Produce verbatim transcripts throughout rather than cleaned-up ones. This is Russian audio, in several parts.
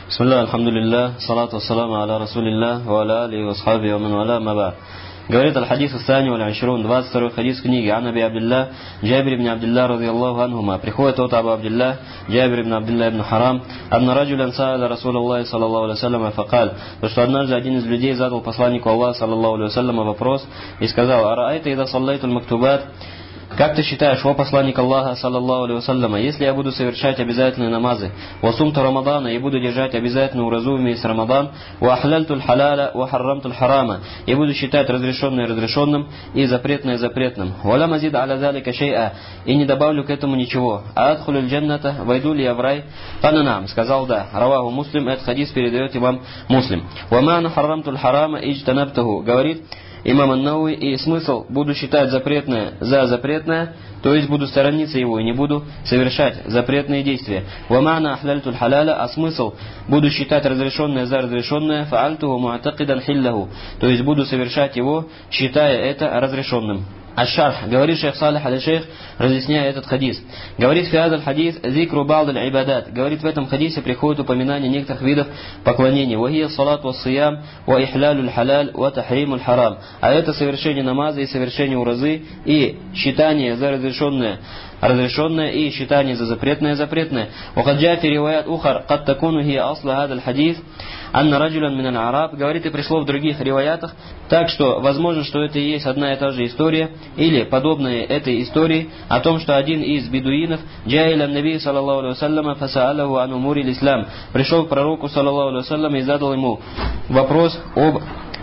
Бисмилля, алхамдулилля, салату вассаламу аля расулилля, ва аля алихи ва асхаби ва ман валя, ма ба'д. Говорит аль-хадис ас-сани валь ашрун, двадцать второй хадис книги Ан Аби Абдилля, Джабир ибн Абдилля радийаллаху анхума. Приходит от Абу Абдилля, Джабир ибн Абдилля ибн Харам, анна раджулян сааля Расулаллахи саллаллаху алейхи ва саллям факаль, то что однажды один из людей задал посланнику Аллаха саллаллаху алейхи ва саллям вопрос и сказал: араайта ида саллайтуль мактубат, как ты считаешь, о посланник Аллаха, саллаллаху алейхи ва саллям, если я буду совершать обязательные намазы, ва сумту Рамадана, и буду держать обязательную уразу в месяц Рамадан, ва ахляльтуль халяля, ва харрамтуль харама, и буду считать разрешенное разрешенным и запретное запретным, ва ла мазид аля залика шей'a, и не добавлю к этому ничего, а адхулюль джанната, войду ли я в рай? Кананам, сказал да. Раваху Муслим, этот хадис передает имам Муслим. Ва ма'на харрамтуль харама иджтанабтаху, говорит имам ан-Науи, и смысл: буду считать запретное за запретное, то есть буду сторониться его и не буду совершать запретные действия. Ва ма'на ахляльтуль халяля, а смысл: буду считать разрешенное за разрешенное, фа'альтуху му'атакидан хилляху, то есть буду совершать его, считая это разрешенным. Аш-Шарх, говорит шейх Салих аль-Шейх, разъясняя этот хадис. Говорит фиазаль хадис зикру ба'д аль-ибадат. Говорит, в этом хадисе приходит упоминание некоторых видов поклонения. Вахия салат ва сиям, ва ихлялюль халяль, ва тахримуль харам. А это совершение намаза и совершение уразы, и считание за разрешенное разрешенное, и считание за запретное запретное. وقد جاء في روايات أخرى قد تكون هي أصل هذا الحديث أن رجلا من الأعراب, говорит, и пришло в других риваятах, так что возможно, что это и есть одна и та же история, или подобная этой истории, о том, что один из бедуинов, джаиля наби саллаллаху алейхи ва саллям, фасаалаху ан умури ислам, пришел к пророку саллаллаху алейхи ва саллям и задал ему вопрос об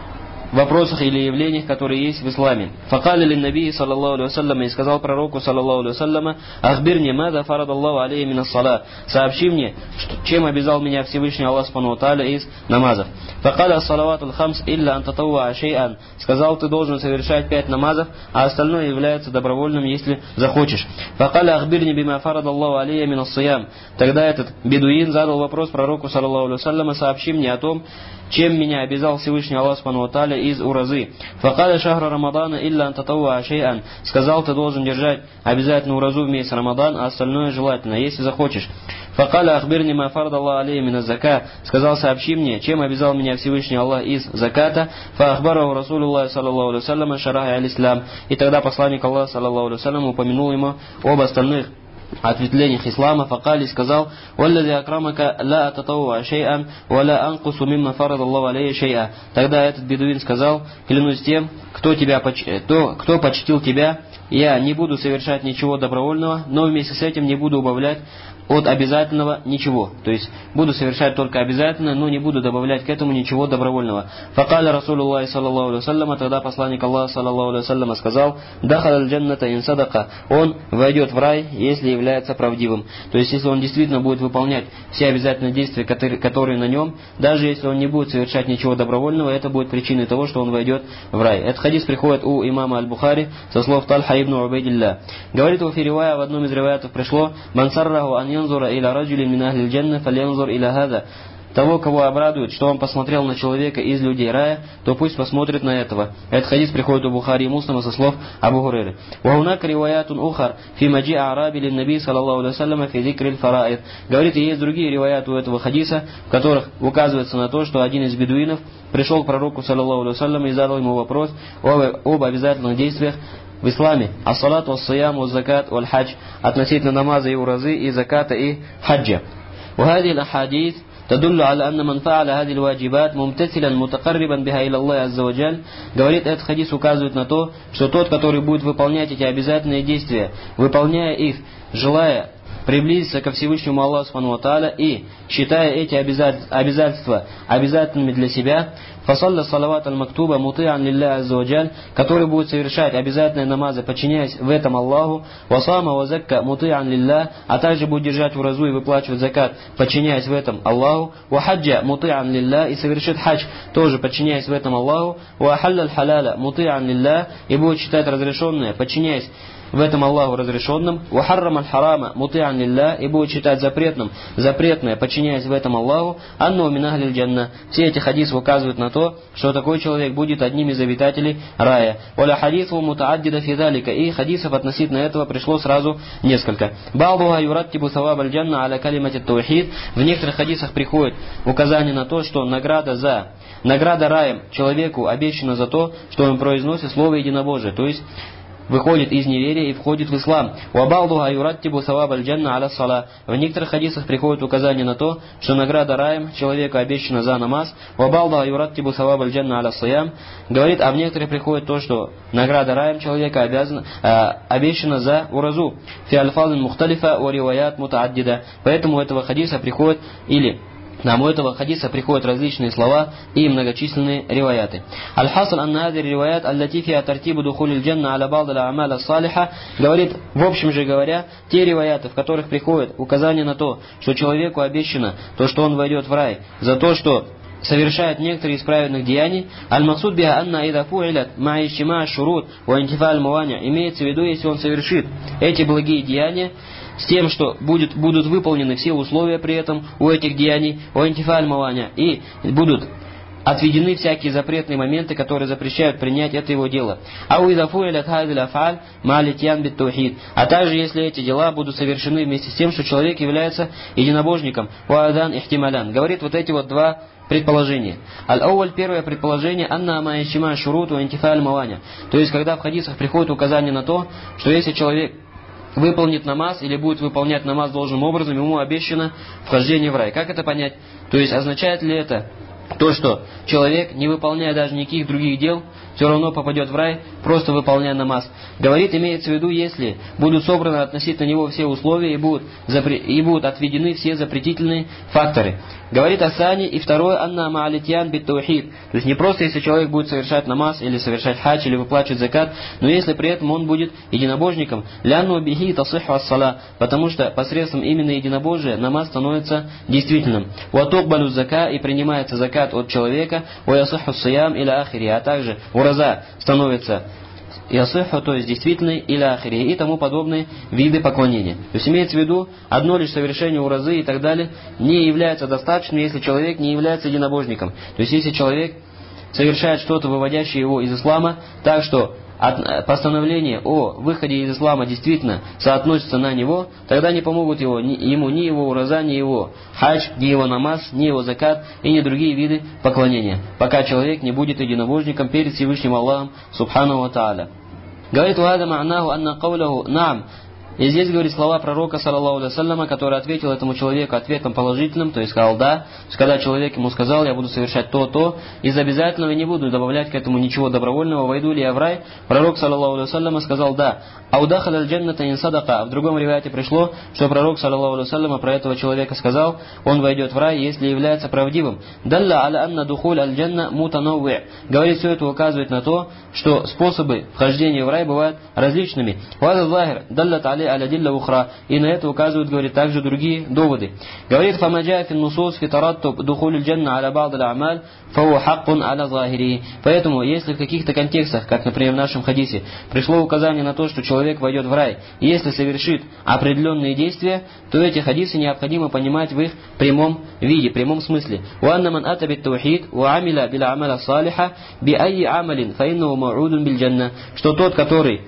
вопросах или явлениях, которые есть в исламе. Факали лин наби саллаллаху алейхи ва саллям, и сказал пророку саллаллаху алейхи ва саллям: ахбирни мада фарадаллаху алейхи мин ас-салат, сообщи мне, что, чем обязал меня Всевышний Аллах субхану ва тааля из намазов. Факали ас-салаватуль хамс илля ан татавва шей'ан, сказал, ты должен совершать пять намазов, а остальное является добровольным, если захочешь. Факали ахбирни бима фарадаллаху алейхи мин ас-сиям, тогда этот бедуин задал вопрос пророку саллаллаху алейхи ва саллям: сообщи мне о том, чем меня обязал Всевышний Аллах субхану ва тааля из уразы. Факаля шахра Рамадана илля ан татавва шей'ан, сказал, ты должен держать обязательно уразу в месяц Рамадан, а остальное желательно, если захочешь. Факаля ахбирни ма фардаллаху алейхи мин аз-зака, сказал, сообщи мне, чем обязал меня Всевышний Аллах из заката. Фаахбараху Расулуллах саллаллаху алейхи ва саллям шара'и аль-ислам, и тогда посланник Аллаха саллаллаху алейхи ва саллям упомянул ему об остальных ответвлениях ислама. Факали, сказал: валлади акрамака ла ататавва шей'ан ва ла анкусу мимма фарадаллаху алейхи шей'a. Тогда этот бедуин сказал: клянусь тем, кто тебя поч... то, кто почтил тебя, я не буду совершать ничего добровольного, но вместе с этим не буду убавлять от обязательного ничего. То есть буду совершать только обязательное, но не буду добавлять к этому ничего добровольного. Факаля Расулуллах саллаллаху алейхи ва саллям, тогда посланник Аллаха саллаллаху алейхи ва саллям сказал: дахаль аль-джанната ин садака, он войдет в рай, если является правдивым. То есть если он действительно будет выполнять все обязательные действия, которые, которые на нем, даже если он не будет совершать ничего добровольного, это будет причиной того, что он войдет в рай. Этот хадис приходит у имама Аль-Бухари со слов Тальха ибн Убайдилля. Говорит у Фиривая, в одном из риваятов пришло: мансарраху ан янзура иля раджули мин ахлил джанна фальянзур иля хада. Того, кого обрадует, что он посмотрел на человека из людей рая, то пусть посмотрит на этого. Этот хадис приходит у Бухари и Муслима со слов Абу Хурайры. Вахунака риваятун ухар фи маджи а'раби лин наби саллаллаху алейхи ва саллям фи зикриль фараид. Говорит, и есть другие риваяты у этого хадиса, в которых указывается на то, что один из бедуинов пришел к пророку саллаллаху алейхи ва саллям и задал ему вопрос об, об обязательных действиях в исламе: ас-салат ва-ас-сиям ва-закат валь-хадж, относительно намаза и уразы, и заката, и хаджа. وهذه الأحاديث تدل على أن من فعل هذه الواجبات ممتثلا متقربا بها إلى الله عز وجل. Говорит, этот хадис указывает на то, что тот, который будет выполнять эти обязательные действия, выполняя их, желая приблизиться ко Всевышнему Аллаху субхану ва тааля и считая эти обязательства обязательными для себя, фасалля салават аль-мактуба мути'ан лилля азза ва джаль, который будет совершать обязательные намазы, подчиняясь в этом Аллаху, васама ва закка мути'ан лилля, а также будет держать уразу и выплачивать закат, подчиняясь в этом Аллаху, ва хаджа мути'ан лилля, и совершит хадж, тоже подчиняясь в этом Аллаху, ва халля аль-халяля мути'ан лилля, и будет считать разрешенное, подчиняясь в этом Аллаху разрешенным, вахаррам аль-харама мути'ан лилля, и будет считать запретным запретное, подчиняясь в этом Аллаху, анну мин ахлил джанна. Все эти хадисы указывают на то, то, что такой человек будет одним из обитателей рая. Валя хадису мутааддида фидалика. И хадисов относительно этого пришло сразу несколько. Ба'духа юраттибу саваб аль-джанна аля калимати таухид. В некоторых хадисах приходит указание на то, что награда за награда раем человеку обещана за то, что он произносит слово единобожие, то есть выходит из неверия и входит в ислам. Вабалдуха юраттибу саваб аль-джанна аля сала. В некоторых хадисах приходит указание на то, что награда раем человеку обещана за намаз. Вабалдуха юраттибу саваб аль-джанна аля сиям. Говорит, а в некоторых приходит то, что награда раем человека обязана, э, обещана за уразу. Фи аль-фазин мухталифа ва риваят мутааддида. Поэтому у этого хадиса приходит или Нам у этого хадиса приходят различные слова и многочисленные риваяты. Аль-Хасл ан-Надир риваят аль-Латифия тартибу духуль джанна аля ба'д аль-амаля салиха. Говорит, в общем же говоря, те риваяты, в которых приходит указание на то, что человеку обещано то, что он войдет в рай, за то, что совершает некоторые из праведных деяний, аль-Максуд биха анна ида фу'илят ма'a ижтима'и шурут ва интифа аль-муани. Имеется в виду, если он совершит эти благие деяния, с тем, что будет, будут выполнены все условия при этом у этих деяний, у антифаль маваня, и будут отведены всякие запретные моменты, которые запрещают принять это его дело. А также, если эти дела будут совершены вместе с тем, что человек является единобожником, говорит вот эти вот два предположения. Аль-Ауль, первое предположение, анна ма'ишима шурут ва интифаль маваня. То есть, когда в хадисах приходит указание на то, что если человек выполнит намаз или будет выполнять намаз должным образом, ему обещано вхождение в рай. Как это понять? То есть означает ли это то, что человек, не выполняя даже никаких других дел, все равно попадет в рай, просто выполняя намаз? Говорит, имеется в виду, если будут собраны относительно него все условия и будут, запре... и будут отведены все запретительные факторы. Говорит Асани, и второе, анна ма'алитьян бит таухид. То есть не просто если человек будет совершать намаз, или совершать хадж, или выплачивать закат, но если при этом он будет единобожником, лянну бихи тасиху ас-сала, потому что посредством именно единобожия намаз становится действительным. Ватукбалю зака, и принимается закат от человека, ваясиху сиям иля ахири, а также ураза становится ясыху, то есть действительный, или ахири, и тому подобные виды поклонения. То есть имеется в виду, одно лишь совершение уразы и так далее не является достаточным, если человек не является единобожником. То есть если человек совершает что-то, выводящее его из ислама, так что от постановление о выходе из ислама действительно соотносится на него, тогда не помогут его, ни, ему ни его ураза, ни его хадж, ни его намаз, ни его закат и ни другие виды поклонения, пока человек не будет единобожником перед Всевышним Аллахом Субхану ва Тааля. Говорит, «Вада ма'наху анна кауляху на'ам». И здесь говорит слова пророка, саллаллаху алейхи ва салляма, который ответил этому человеку ответом положительным, то есть сказал «да». То есть когда человек ему сказал, я буду совершать то-то, из обязательного не буду добавлять к этому ничего добровольного, войду ли я в рай, пророк, саллаллаху алейхи ва салляма, сказал «да». «Аудахал аль-джанната ин садака». В другом риваяте пришло, что пророк, саллаллаху алейхи ва салляма, про этого человека сказал, он войдет в рай, если является правдивым. «Далла аля анна духуль аль-джанна мутанауви». Говорит, все это указывает на то, что способы вхождения в рай бывают различными. «Вада захир даллат али аля-дилля ухра». И на это указывают, говорит, также другие доводы. Говорит, «Фамаджа фин нусус фитараттуб духуль аль-джанна аля ба'д аль-амаль фау хаккун аля захири». Поэтому, если в каких-то контекстах, как, например, в нашем хадисе, пришло указание на то, что человек человек войдет в рай, и если совершит определенные действия, то эти хадисы необходимо понимать в их прямом виде, прямом смысле. «Уанна ман ата бит таухид, ва амиля бил амаля салиха, би айи амалин, фа иннаху ма'удун биль джанна». Что тот, который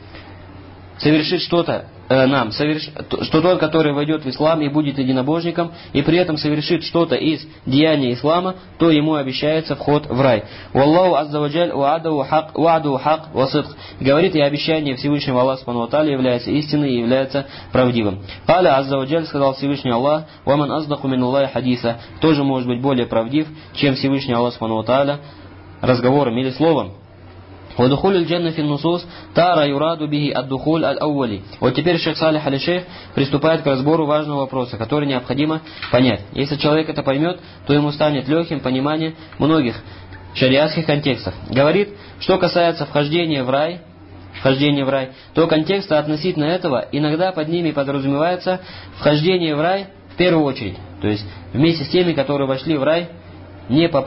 совершит что-то, э, нам, соверш... что тот, который войдет в ислам и будет единобожником, и при этом совершит что-то из деяний ислама, то ему обещается вход в рай. «Валлаху азза ва джаль уадаhu хак, уадаhu хак ва сидқ». Говорит, и обещание Всевышнего Аллаха субхану ва тааля является истинной и является правдивым. «Каля азза ва джаль», сказал Всевышний Аллах, «ва ман аздаху мин Аллахи хадиса». Тоже может быть более правдив, чем Всевышний Аллах субхану ва тааля разговором или словом. «Вадухуль аль-джанна фин нусус тара юраду бихи ад-духуль аль-аували». Вот теперь шейх Салих аль-Шейх приступает к разбору важного вопроса, который необходимо понять. Если человек это поймет, то ему станет легким понимание многих шариатских контекстов. Говорит, что касается вхождения в рай, вхождения в рай, то контексты относительно этого иногда под ними подразумевается вхождение в рай в первую очередь. То есть вместе с теми, которые вошли в рай, не попав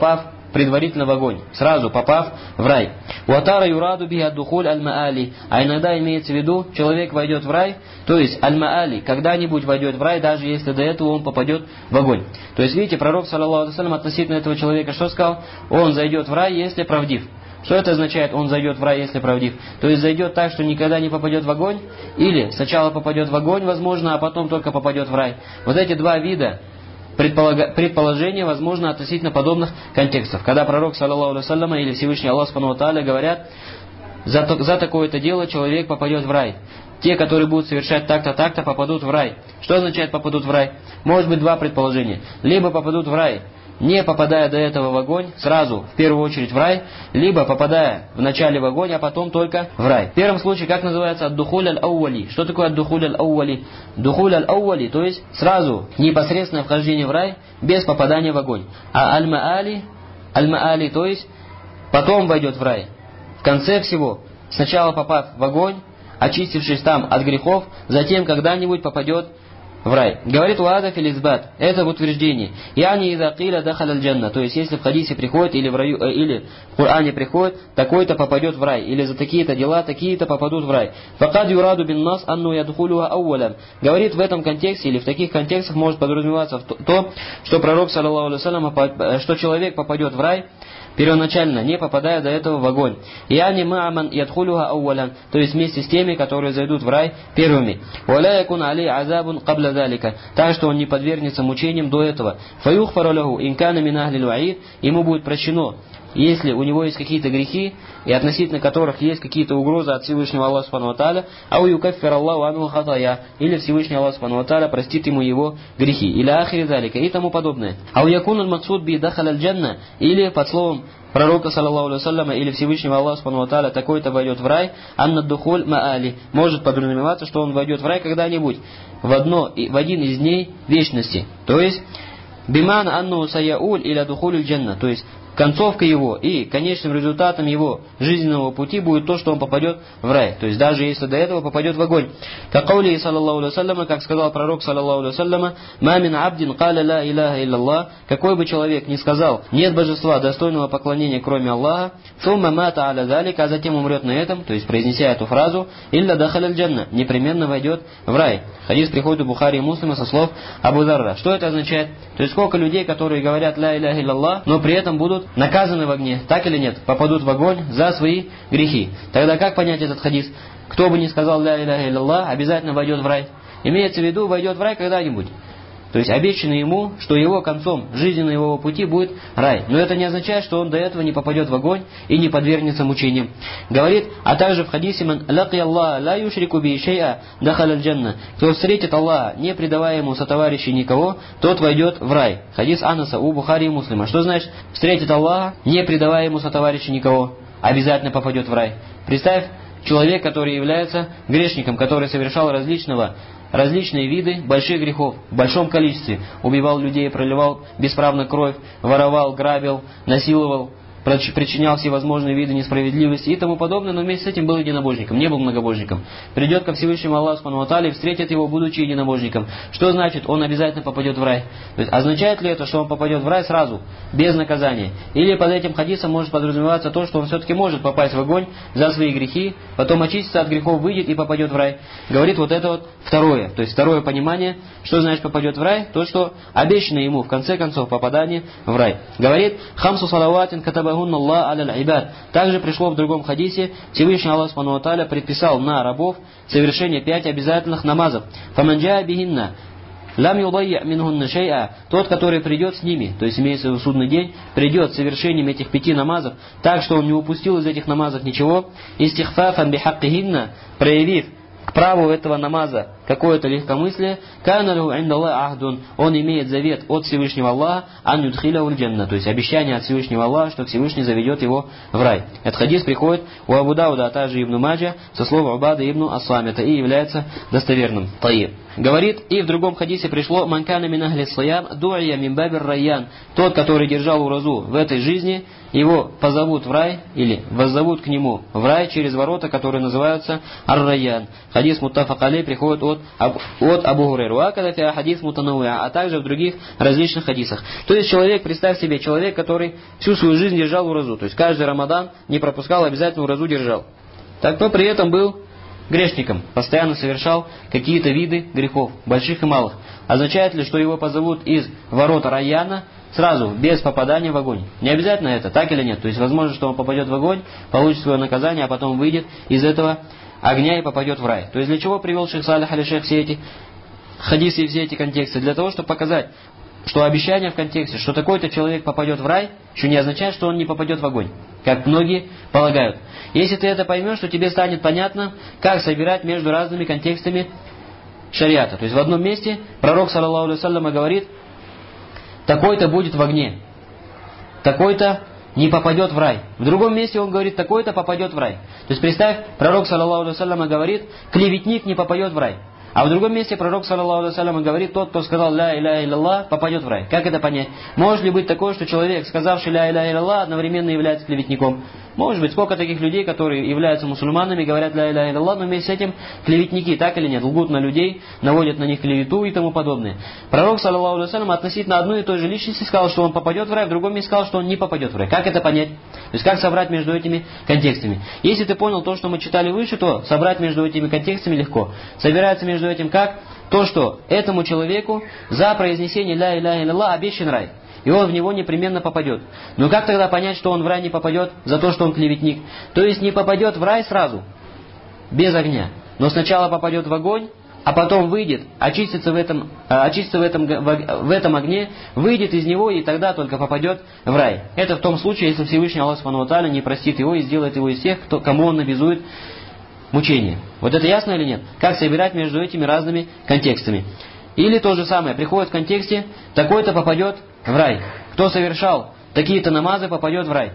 предварительно в огонь, сразу попав в рай. Ватара юраду би аддухуль аль-маали. А иногда имеется в виду, человек войдет в рай, то есть аль-маали, когда-нибудь войдет в рай, даже если до этого он попадет в огонь. То есть, видите, пророк, саллаллаху алейхи ва саллям, относительно этого человека что сказал? Он зайдет в рай, если правдив. Что это означает, он зайдет в рай, если правдив? То есть зайдет так, что никогда не попадет в огонь? Или сначала попадет в огонь, возможно, а потом только попадет в рай? Вот эти два вида предположения, возможно, относительно подобных контекстов. Когда пророк, саллаллаху алейхи ва саллям, или Всевышний Аллах субхану ва тааля говорят, за, за такое-то дело человек попадет в рай. Те, которые будут совершать так-то, так-то, попадут в рай. Что означает попадут в рай? Может быть два предположения. Либо попадут в рай, не попадая до этого в огонь, сразу, в первую очередь в рай, либо попадая вначале в огонь, а потом только в рай. В первом случае, как называется ад-духуль аль-аували? Что такое ад-духуль аль-аували? Духуль аль-аували, то есть сразу непосредственное вхождение в рай, без попадания в огонь. А аль-маали, аль-маали, то есть потом войдет в рай. В конце всего, сначала попав в огонь, очистившись там от грехов, затем когда-нибудь попадет в рай. Говорит Уада филизбат, это в утверждении. Яни иза киля дахал аль-джанна, то есть если в хадисе приходит или в раю, э, или в Коране приходит, такой-то попадет в рай, или за такие-то дела такие-то попадут в рай. Факад юраду бин нас анну ядхулюха аувалям. Говорит в этом контексте или в таких контекстах может подразумеваться то, что пророк саллаллаху алейхи ва саллям, что человек попадет в рай первоначально, не попадая до этого в огонь. Яни ма'аман ядхулюха аувалян, то есть вместе с теми, которые зайдут в рай первыми. Валя якун алей азабун кабля залика, так что он не подвергнется мучениям до этого. Фаюхфару лаху инкана мин ахли луаид, ему будет прощено, если у него есть какие-то грехи, и относительно которых есть какие-то угрозы от Всевышнего Аллаха субхану ва тааля, ау юкаффир Аллаху анху хатая, или Всевышний Аллах субхану ва тааля простит ему его грехи, или ахири залика, и тому подобное. Ау якун аль-максуд би дахал аль-джанна, или под словом пророка, саллаллаху алейхи ва саллям, или Всевышнего Аллаха субхану ва тааля, такой-то войдет в рай, анна духуль маали, может подразумеваться, что он войдет в рай когда-нибудь, в, одно, в один из дней вечности. То есть, биман анну саяуль или духуль джанна, то есть, концовка его и конечным результатом его жизненного пути будет то, что он попадет в рай. То есть даже если до этого попадет в огонь. Как каули саллаллаху алейхи ва саллям, как сказал пророк саллаллаху алейхи ва саллям, ма мин абдин каля ла илляха илляллах, какой бы человек ни сказал, нет божества достойного поклонения кроме Аллаха, сумма мата аля залика, а затем умрет на этом, то есть произнеся эту фразу, илля дахаль аль-джанна, непременно войдет в рай. Хадис приходит у Бухари и Муслима со слов Абу Зарра. Что это означает? То есть сколько людей, которые говорят ла илляха илляллах, но при этом будут наказаны в огне, так или нет, попадут в огонь за свои грехи. Тогда как понять этот хадис? Кто бы ни сказал ля илляха илляллах, обязательно войдет в рай. Имеется в виду, войдет в рай когда-нибудь. То есть обещано ему, что его концом жизненного его пути будет рай. Но это не означает, что он до этого не попадет в огонь и не подвергнется мучениям. Говорит, а также в хадисе ман лаки Аллаха ла юшрику би шай'a дахал аль-джанна. Кто встретит Аллаха, не предавая ему сотоварищей никого, тот войдет в рай. Хадис Анаса у Бухари и Муслима. Что значит встретит Аллаха, не предавая ему сотоварищей никого, обязательно попадет в рай? Представь, человек, который является грешником, который совершал различного различные виды больших грехов в большом количестве. Убивал людей, проливал бесправно кровь, воровал, грабил, насиловал, причинял всевозможные виды несправедливости и тому подобное, но вместе с этим был единобожником, не был многобожником. Придет ко Всевышнему Аллаху субхану ва тааля и встретит его, будучи единобожником. Что значит, он обязательно попадет в рай? То есть, означает ли это, что он попадет в рай сразу, без наказания? Или под этим хадисом может подразумеваться то, что он все-таки может попасть в огонь за свои грехи, потом очистится от грехов, выйдет и попадет в рай? Говорит вот это вот второе, то есть второе понимание, что значит попадет в рай, то, что обещано ему в конце концов попадание в рай. Говорит, хамсу салаватин катаба Аллах аля-аль-ибад. Также пришло в другом хадисе, Всевышний Аллах субхану ва тааля предписал на рабов совершение пять обязательных намазов. Фаманджа бихинна лам юдайя минхунна шай'a. Тот, который придет с ними, то есть имеется в виду судный день, придет с совершением этих пяти намазов, так что он не упустил из этих намазов ничего, истихфафан бихаккихинна, проявив к праву этого намаза какое-то легкомыслие, каналу индаллах ахдун, он имеет завет от Всевышнего Аллаха, ан юдхиляу аль-джанна, то есть обещание от Всевышнего Аллаха, что Всевышний заведет его в рай. Этот хадис приходит у Абу Дауда, а также Ибн Маджа со слов Убады ибн ас-Самита и является достоверным. Таиб. Говорит, и в другом хадисе пришло, манкана мин ахли ссиям ду'ия мин бабир райян, тот, который держал уразу в этой жизни, его позовут в рай, или воззовут к нему в рай через ворота, которые называются ар-райян. Хадис муттафак алей приходит от от, от Абу Хурайры. Акадафи хадис мутанауя, а также в других различных хадисах. То есть человек, представь себе, человек, который всю свою жизнь держал уразу. То есть каждый Рамадан не пропускал, обязательно уразу держал. Так, но при этом был грешником, постоянно совершал какие-то виды грехов, больших и малых. Означает ли, что его позовут из ворот Райяна сразу, без попадания в огонь? Не обязательно это, так или нет? То есть возможно, что он попадет в огонь, получит свое наказание, а потом выйдет из этого огня и попадет в рай. То есть для чего привел шейх Салих аль-Шейх все эти хадисы и все эти контексты? Для того, чтобы показать, что обещание в контексте, что такой-то человек попадет в рай, еще не означает, что он не попадет в огонь, как многие полагают. Если ты это поймешь, то тебе станет понятно, как собирать между разными контекстами шариата. То есть в одном месте пророк, саллаллаху алейхи ва саллям, говорит: такой-то будет в огне, такой-то не попадет в рай. В другом месте он говорит: такой-то попадет в рай. То есть представь, пророк, саллаллаху алейхи ва саллям, говорит: клеветник не попадет в рай. А в другом месте пророк, саллаллаху алейхи ва саллям, говорит: тот, кто сказал ля иляха илляллах, попадет в рай. Как это понять? Может ли быть такое, что человек, сказавший ля иляха илляллах, одновременно является клеветником? Может быть. Сколько таких людей, которые являются мусульманами, говорят ля иляха илляллах, но вместе с этим клеветники, так или нет? Лгут на людей, наводят на них клевету и тому подобное. Пророк, саллаллаху алейхи ва саллям, относительно одной и той же личности сказал, что он попадет в рай, в другом месте сказал, что он не попадет в рай. Как это понять? То есть как собрать между этими контекстами? Если ты понял то, что мы читали выше, то собрать между этими контекстами легко. Собирается между этим как? То, что этому человеку за произнесение ля иляха илляллах обещан рай. И он в него непременно попадет. Но как тогда понять, что он в рай не попадет за то, что он клеветник? То есть не попадет в рай сразу, без огня. Но сначала попадет в огонь, а потом выйдет, очистится в этом, очистится в этом, в этом огне, выйдет из него и тогда только попадет в рай. Это в том случае, если Всевышний Аллах Субхану ва Тааля не простит его и сделает его из тех, кто, кому он обязует мучение. Вот это ясно или нет? Как собирать между этими разными контекстами? Или то же самое, приходит в контексте: такой-то попадет в рай. Кто совершал такие-то намазы, попадет в рай.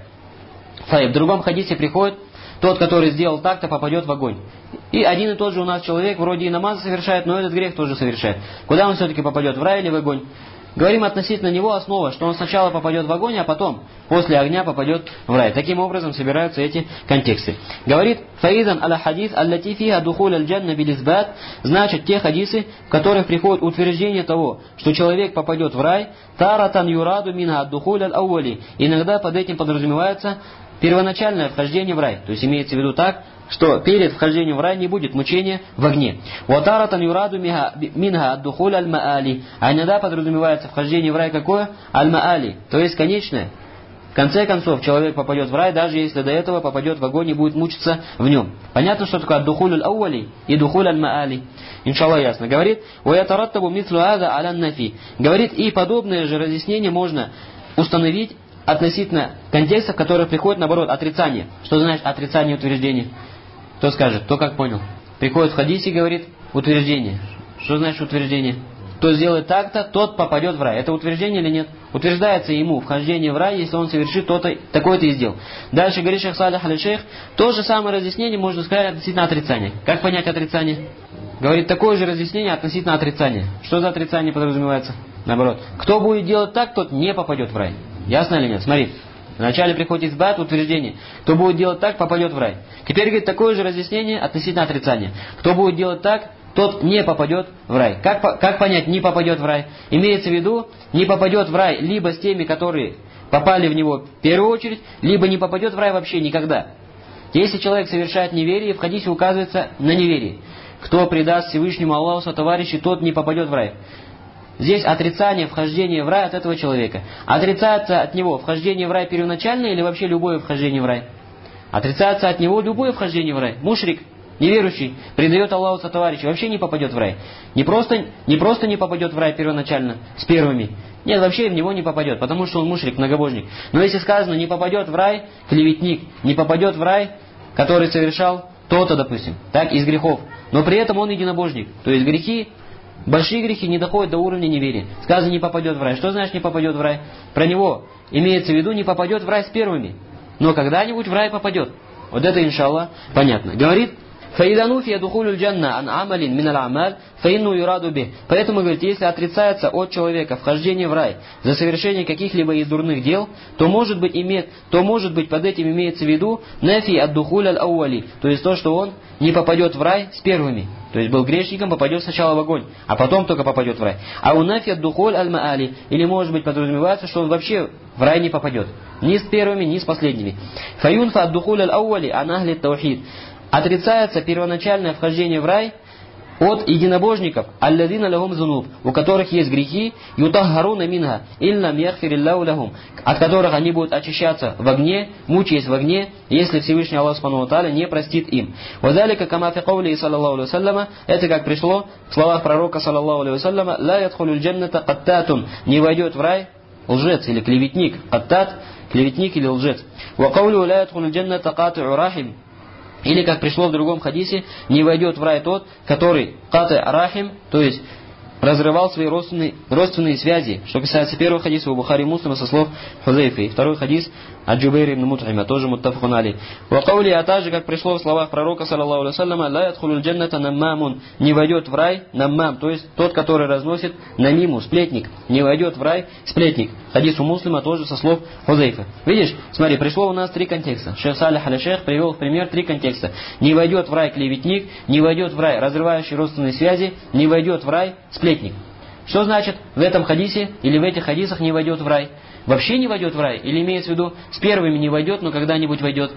В другом хадисе приходит: тот, который сделал так-то, попадет в огонь. И один и тот же у нас человек вроде и намазы совершает, но этот грех тоже совершает. Куда он все-таки попадет, в рай или в огонь? Говорим относительно него основа, что он сначала попадет в огонь, а потом, после огня, попадет в рай. Таким образом собираются эти контексты. Говорит: «Фаидан аля хадис аллати фиха духуль аль-джанна билизбат», значит, те хадисы, в которых приходит утверждение того, что человек попадет в рай, таратан юраду минха духуль аль-ауали. Иногда под этим подразумевается первоначальное вхождение в рай. То есть имеется в виду так, что перед вхождением в рай не будет мучения в огне. «Ватаратан юраду минха аддухуль аль-маали». А иногда подразумевается вхождение в рай какое? Аль-маали, то есть конечное. В конце концов, человек попадет в рай, даже если до этого попадет в огонь и будет мучиться в нем. Понятно, что такое аддухуль аль-ауали и духуль аль-маали? Иншаллах ясно. Говорит: «Ваятараттабу мислу аза аля нафи». Говорит, и подобное же разъяснение можно установить относительно контекстов, которые приходят, наоборот, отрицание. Что значит отрицание утверждения? Кто скажет? Кто как понял? Приходит в хадисе и говорит утверждение. Что значит утверждение? Кто сделает так-то, тот попадет в рай. Это утверждение или нет? Утверждается ему вхождение в рай, если он совершит то-то, такое-то и сделал. Дальше говорит шейх Салих аль-Шейх, то же самое разъяснение можно сказать относительно отрицания. Как понять отрицание? Говорит, такое же разъяснение относительно отрицания. Что за отрицание подразумевается? Наоборот. Кто будет делать так, тот не попадет в рай. Ясно или нет? Смотри. Вначале приходит избат, утверждение. Кто будет делать так, попадет в рай. Теперь, говорит, такое же разъяснение относительно отрицания. Кто будет делать так, тот не попадет в рай. Как, как понять, не попадет в рай? Имеется в виду, не попадет в рай либо с теми, которые попали в него в первую очередь, либо не попадет в рай вообще никогда. Если человек совершает неверие, в хадисе указывается на неверие. Кто предаст Всевышнему Аллаху сотоварища, тот не попадет в рай. Здесь отрицание вхождения в рай от этого человека. Отрицается от него вхождение в рай первоначальное или вообще любое вхождение в рай? Отрицается от него любое вхождение в рай. Мушрик, неверующий, предает Аллаху сотоварища, вообще не попадет в рай. Не просто, не просто не попадет в рай первоначально, с первыми. Нет, вообще в него не попадет, потому что он мушрик, многобожник. Но если сказано, не попадет в рай клеветник, не попадет в рай, который совершал то-то, допустим, так, из грехов. Но при этом он единобожник. То есть грехи, большие грехи не доходят до уровня неверия. Сказано, не попадет в рай. Что значит не попадет в рай? Про него имеется в виду, не попадет в рай с первыми. Но когда-нибудь в рай попадет. Вот это, иншаллах, понятно. Говорит, «Фаидануфия духулю джанна ан амалин минал амаль, фаинну юраду бих». Поэтому, говорит, если отрицается от человека вхождение в рай за совершение каких-либо из дурных дел, то может быть, имеет, то может быть под этим имеется в виду нафи ад духуль аль ауали, то есть то, что он не попадет в рай с первыми. То есть был грешником, попадет сначала в огонь, а потом только попадет в рай. А у нафи ад-духуль аль-маали, или может быть подразумевается, что он вообще в рай не попадет. Ни с первыми, ни с последними. Фаюнфа ад-духуль аль-ауали ан ахли таухид. Отрицается первоначальное вхождение в рай от единобожников, аллазина лахум зунуб, у которых есть грехи, ютаххаруна минха, иллам яхфириллаху лахум, от которых они будут очищаться в огне, мучаясь в огне, если Всевышний Аллах Субхану ва Тааля не простит им. Вазалика кама фи каули саллаллаху алейхи вассаляма, это как пришло в словах пророка саллаллаху алейхи вассаляма, ла ядхулюль джанната каттатун, не войдет в рай лжец или клеветник, каттат, клеветник или лжец. Ва каулю ла ядхулюль джанната кати'у рахим, или, как пришло в другом хадисе, не войдет в рай тот, который каты рахим, то есть разрывал свои родственные, родственные связи. Что касается первого хадиса у Бухари Муслима со слов Хузайфи. И второй хадис от Джубейра ибн Мут'има, тоже муттафакун алейх. Ва каули, а также, как пришло в словах пророка, саллаллаху алейхи вассаляма, ла ядхулюль джанната наммамун, не войдет в рай наммам, то есть тот, который разносит намиму, сплетник. Не войдет в рай сплетник. Хадис у Муслима тоже со слов Хузайфа. Видишь, смотри, пришло у нас три контекста. Шейх Салих аль-Шейх привел в пример три контекста. Не войдет в рай клеветник, не войдет в рай разрывающий родственные связи, не войдет в рай сплетник. Что значит в этом хадисе или в этих хадисах не войдет в рай? Вообще не войдет в рай? Или имеется в виду с первыми не войдет, но когда-нибудь войдет?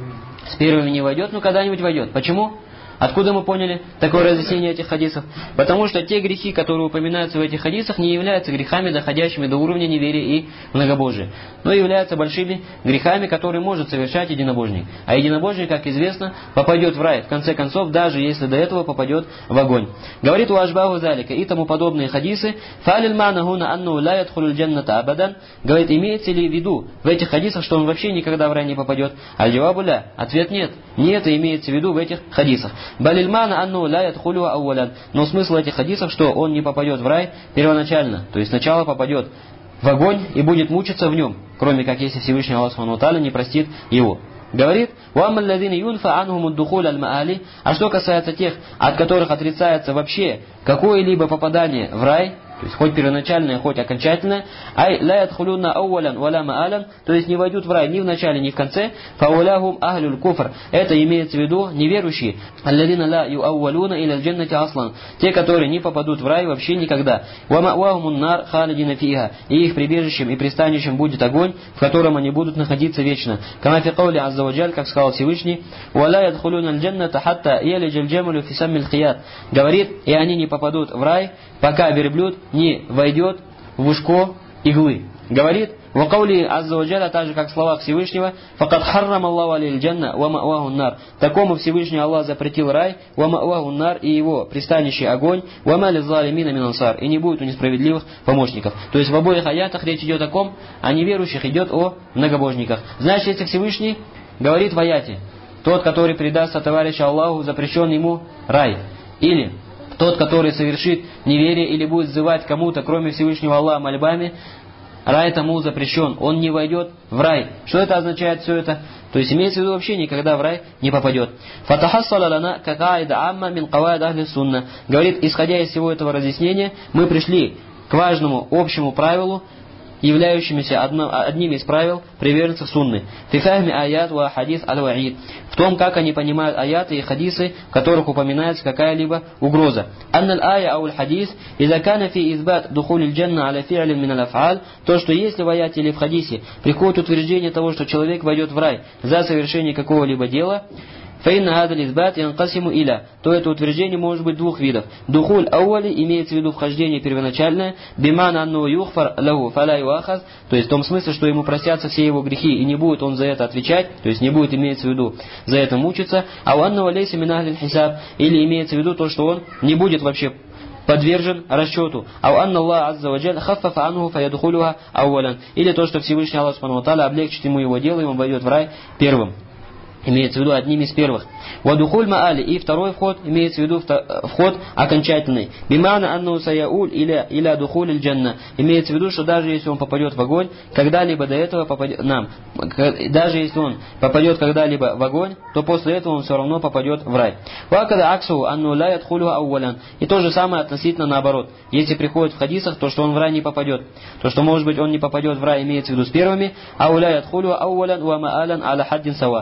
С первыми не войдет, но когда-нибудь войдет. Почему? Откуда мы поняли такое разъяснение этих хадисов? Потому что те грехи, которые упоминаются в этих хадисах, не являются грехами, доходящими до уровня неверия и многобожия, но являются большими грехами, которые может совершать единобожник. А единобожник, как известно, попадет в рай, в конце концов, даже если до этого попадет в огонь. Говорит уашбаху залика и тому подобные хадисы, фалил манахуна анну ла ядхулюль джанната абадан, говорит, имеется ли в виду в этих хадисах, что он вообще никогда в рай не попадет? Аль-джавабу ля, ответ нет. Не это имеется в виду в этих хадисах. Балильмана анну ла ядхулю ауалян. Но смысл этих хадисов, что он не попадет в рай первоначально, то есть сначала попадет в огонь и будет мучиться в нем, кроме как если Всевышний Аллах Субхану ва Тааля не простит его. Говорит, «Уамма аллазина юнфа анхум ад-духуль аль-маали», а что касается тех, от которых отрицается вообще какое-либо попадание в рай, то есть хоть первоначальное, хоть окончательное, ай ла ядхулюна ауалян валя маалян, то есть не войдут в рай ни в начале, ни в конце, фауляхум ахлюль куфр, это имеется в виду неверующие, аллазина ла юауалюна иля джаннати аслан, те, которые не попадут в рай вообще никогда, ва ма'вахумун нар халидина фиха, и их прибежищем и пристанищем будет огонь, в котором они будут находиться вечно. Кама фи каули азза ва джаль, как сказал Всевышний, ва ла ядхулюна аль-джанната хатта ялиджаль джамалю фи саммил хият, говорит, и они не попадут в рай, пока верблюд не войдет в ушко иглы. Говорит, в каули азза ва джалля, так же как в словах Всевышнего, факад харрам Аллаху алейхи джанна ва ма'ваху нар. Такому Всевышний Аллах запретил рай, ва ма'ваху нар, и его пристанище огонь, ва ма лиззалимина мин ансар, и не будет у несправедливых помощников. То есть в обоих аятах речь идет о ком? О неверующих, идет о многобожниках. Значит, если Всевышний говорит в аяте, тот, который предастся товарищу Аллаху, запрещен ему рай. Или тот, который совершит неверие или будет взывать кому-то, кроме Всевышнего Аллаха, мольбами, рай тому запрещен, он не войдет в рай. Что это означает все это? То есть имеется в виду вообще никогда в рай не попадет. Фатахассала лана какаида амма мин каваид ахли сунна. Говорит, исходя из всего этого разъяснения, мы пришли к важному общему правилу, являющимися одно, одним из правил приверженцев сунны. Фифахми аят ва хадис аль-ваид. В том, как они понимают аяты и хадисы, в которых упоминается какая-либо угроза. Анналь ая ауль хадис, иза кана фи избат духулиль джанна аля фи'алин мин аль-аф'аль, то, что если в аяте или в хадисе приходит утверждение того, что человек войдет в рай за совершение какого-либо дела, фейна гадаль избат янкасиму иля, то это утверждение может быть двух видов. Духуль ауали имеется в виду вхождение первоначальное, бимана анну юхфар лаху фаля юахаз, то есть в том смысле, что ему простятся все его грехи и не будет он за это отвечать, то есть не будет имеется в виду за это мучиться, а у анну алейси мин ахлин хисаб, или имеется в виду то, что он не будет вообще подвержен расчету. А у анна Аллах азза ва джаль хаффафа анху фаядхулюха ауалян, или то, что Всевышний Аллах субхану ва тааля облегчит ему его дело, и он войдет в рай первым. Имеется в виду одним из первых. Вадухуль маали, и второй вход имеется в виду вход окончательный. Бимана анну саяуль иля иля духуль джанна, имеется в виду, что даже если он попадет в огонь, когда-либо до этого попадет нам, даже если он попадет когда-либо в огонь, то после этого он все равно попадет в рай. Вакада аксу анну ла ядхулю ауалян, и то же самое относительно наоборот. Если приходит в хадисах, то что он в рай не попадет, то что может быть он не попадет в рай, имеется в виду с первыми, ау ла ядхулю ауалян ва маалян аля хаддин сава, или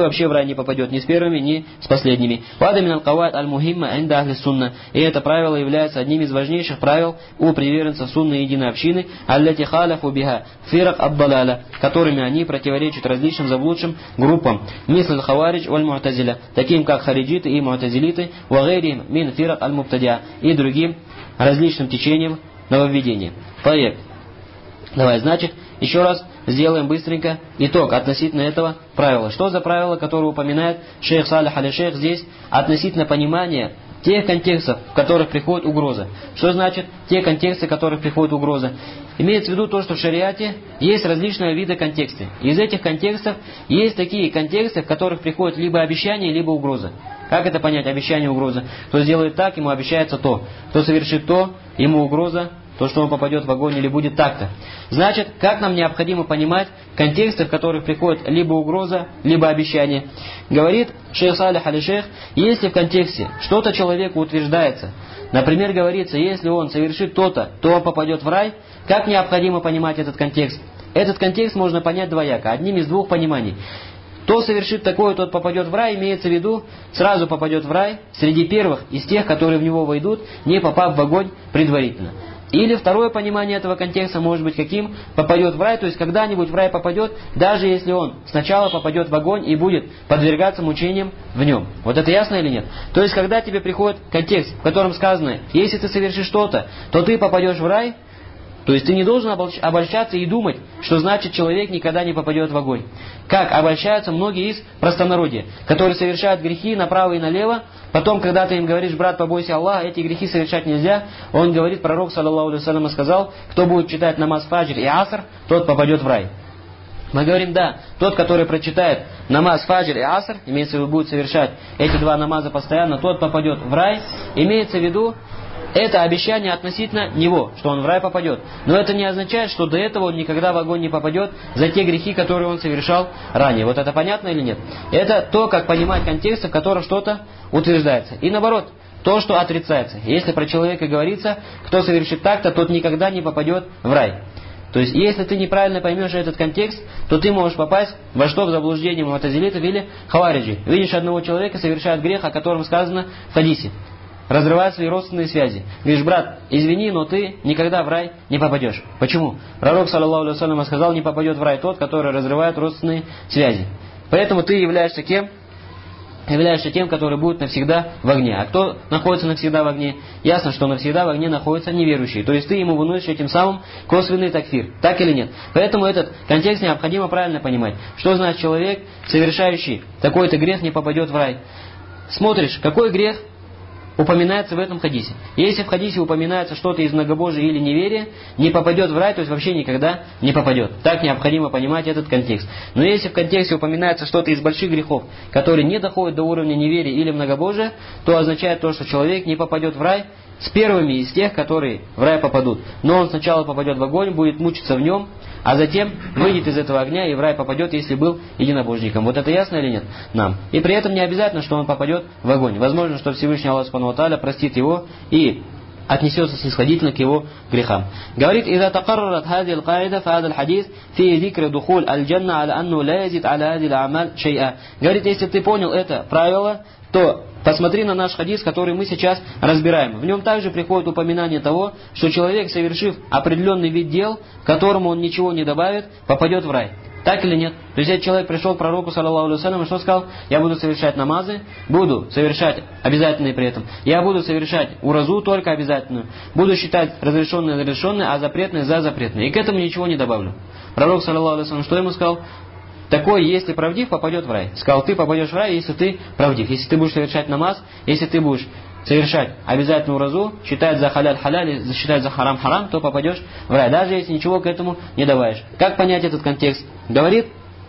вообще в рай не попадет ни с первыми, ни с последними. Вада мин аль-кавайд аль-мухимма инда ахли сунна. И это правило является одним из важнейших правил у приверженцев сунны единой общины, аллати халяфу биха фирак ад-далаля, которыми они противоречат различным заблудшим группам, мисль хаваридж валь-му'тазиля, таким как хариджиты и му'тазилиты, вагайрихим мин фирак аль-мубтадиа, и другим различным течениям нововведения. Поехали. Давай, значит, еще раз сделаем быстренько итог относительно этого правила. Что за правило, которое упоминает шейх Салих аль-Шейх здесь относительно понимания тех контекстов, в которых приходит угроза? Что значит те контексты, в которых приходит угроза? Имеется в виду то, что в шариате есть различные виды контексты. Из этих контекстов есть такие контексты, в которых приходит либо обещание, либо угроза. Как это понять, обещание, угроза? Кто сделает так, ему обещается то. Кто совершит то, ему угроза, то, что он попадет в огонь или будет так-то. Значит, как нам необходимо понимать контексты, в которых приходит либо угроза, либо обещание? Говорит шейх Салих аль-Шейх, если в контексте что-то человеку утверждается, например, говорится, если он совершит то-то, то он попадет в рай, как необходимо понимать этот контекст? Этот контекст можно понять двояко, одним из двух пониманий. Кто совершит такое, тот попадет в рай, имеется в виду, сразу попадет в рай, среди первых из тех, которые в него войдут, не попав в огонь предварительно. Или второе понимание этого контекста может быть каким? Попадет в рай, то есть когда-нибудь в рай попадет, даже если он сначала попадет в огонь и будет подвергаться мучениям в нем. Вот это ясно или нет? То есть когда тебе приходит контекст, в котором сказано, если ты совершишь что-то, то ты попадешь в рай, то есть ты не должен обольщаться и думать, что значит человек никогда не попадет в огонь. Как обольщаются многие из простонародья, которые совершают грехи направо и налево, потом, когда ты им говоришь, брат, побойся Аллаха, эти грехи совершать нельзя, он говорит, пророк, саллаллаху алейхи ва саллям, сказал, кто будет читать намаз фаджр и аср, тот попадет в рай. Мы говорим, да, тот, который прочитает намаз фаджр и аср, имеется в виду, будет совершать эти два намаза постоянно, тот попадет в рай, имеется в виду, это обещание относительно него, что он в рай попадет. Но это не означает, что до этого он никогда в огонь не попадет за те грехи, которые он совершал ранее. Вот это понятно или нет? Это то, как понимать контексты, в которых что-то утверждается. И наоборот, то, что отрицается. Если про человека говорится, кто совершит так-то, тот никогда не попадет в рай. То есть, если ты неправильно поймешь этот контекст, то ты можешь попасть во что? В заблуждение му'тазилитов или хавариджи. Видишь одного человека, совершает грех, о котором сказано в хадисе. Разрывает свои родственные связи. Говоришь, брат, извини, но ты никогда в рай не попадешь. Почему? Пророк, саллаллаху алейхи ва саллям, сказал, не попадет в рай тот, который разрывает родственные связи. Поэтому ты являешься кем? Являешься тем, который будет навсегда в огне. А кто находится навсегда в огне? Ясно, что навсегда в огне находятся неверующие. То есть ты ему выносишь этим самым косвенный такфир. Так или нет? Поэтому этот контекст необходимо правильно понимать. Что значит человек, совершающий такой-то грех, не попадет в рай? Смотришь, какой грех упоминается в этом хадисе. Если в хадисе упоминается что-то из многобожия или неверия, не попадет в рай, то есть вообще никогда не попадет. Так необходимо понимать этот контекст. Но если в контексте упоминается что-то из больших грехов, которые не доходят до уровня неверия или многобожия, то означает то, что человек не попадет в рай с первыми из тех, которые в рай попадут. Но он сначала попадет в огонь, будет мучиться в нем, а затем выйдет из этого огня и в рай попадет, если был единобожником. Вот это ясно или нет? Нам. И при этом не обязательно, что он попадет в огонь. Возможно, что Всевышний Аллах Субхану ва Тааля простит его и отнесется снисходительно к его грехам. Говорит, «Иза такаррарат хади аль-каида фа хада аль-хадис фи зикри духуль аль-джанна аля анну ла язид аля хади аль-амаль шей'a». Говорит, если ты понял это правило, то посмотри на наш хадис, который мы сейчас разбираем. В нем также приходит упоминание того, что человек, совершив определенный вид дел, к которому он ничего не добавит, попадет в рай. Так или нет? То есть этот человек пришел к пророку, саллаллаху алейхи ва саллям, и что сказал? Я буду совершать намазы, буду совершать обязательные при этом. Я буду совершать уразу только обязательную. Буду считать разрешенное разрешенное, а запретное за запретное. И к этому ничего не добавлю. Пророк, саллаллаху алейхи ва саллям, что ему сказал? Такой, если правдив, попадет в рай. Сказал, ты попадешь в рай, если ты правдив. Если ты будешь совершать намаз, если ты будешь совершать обязательную уразу, считать за халяль халяль, считать за харам харам, то попадешь в рай. Даже если ничего к этому не добавишь. Как понять этот контекст? Говорит,